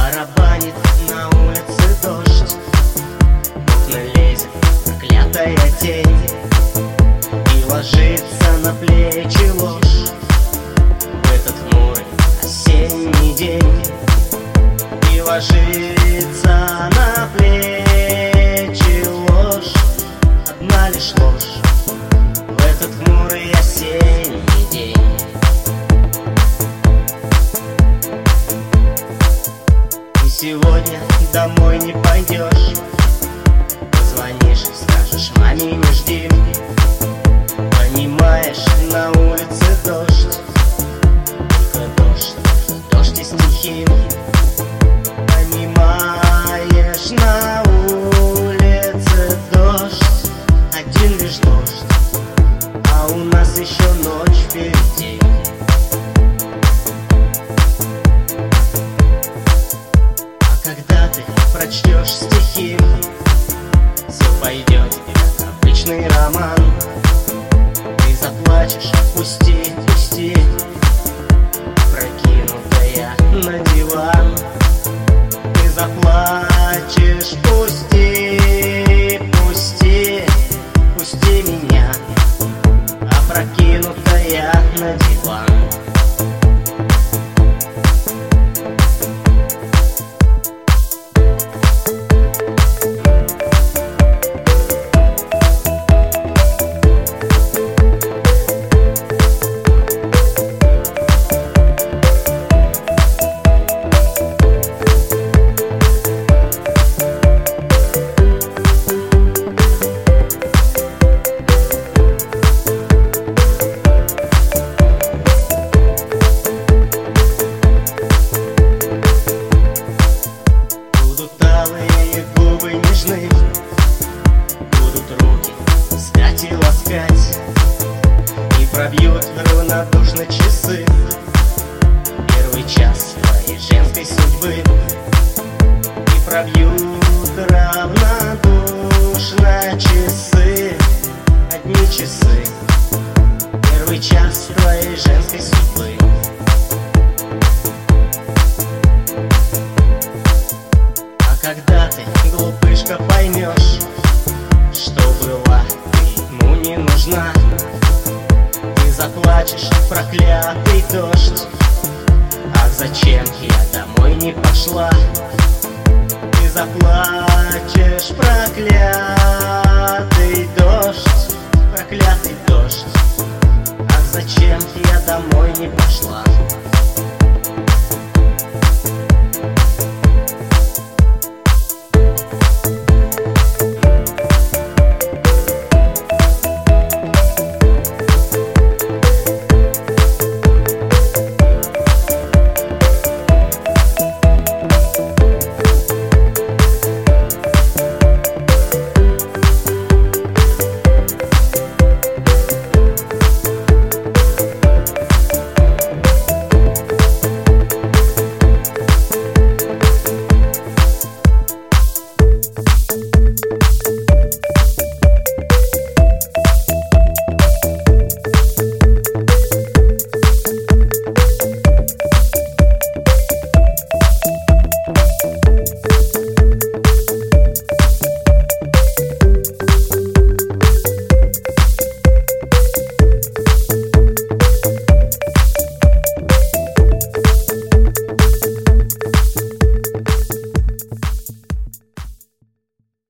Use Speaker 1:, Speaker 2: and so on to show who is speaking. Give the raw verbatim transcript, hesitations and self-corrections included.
Speaker 1: Барабанит на улице дождь, в окна лезет проклятая тень и ложится на плечи ложь в этот хмурый осенний день. И ложится на плечи ложь, одна лишь ложь в этот хмурый осенний день. Сегодня домой не пойдешь, позвонишь и скажешь: маме, не жди. Понимаешь, на улице дождь, только дождь, только дождь и стихи. Понимаешь, на улице дождь, один лишь дождь, а у нас еще ночь впереди. Когда ты прочтешь стихи, все пойдет как обычный роман. Ты заплачешь: пусти, пусти, прокинутая на диван. Ты заплачешь: пусти, пусти, пусти меня, опрокинутая на диван. Губы нежны, будут руки искать и ласкать, и пробьют равнодушно часы первый час твоей женской судьбы. И пробьют равнодушно часы, одни часы, первый час твоей женской судьбы. Когда ты, глупышка, поймешь, что была ты ему не нужна, ты заплачешь: проклятый дождь, ах, зачем я домой не пошла. Ты заплачешь: проклятый дождь, проклятый дождь, ах, зачем я домой не пошла.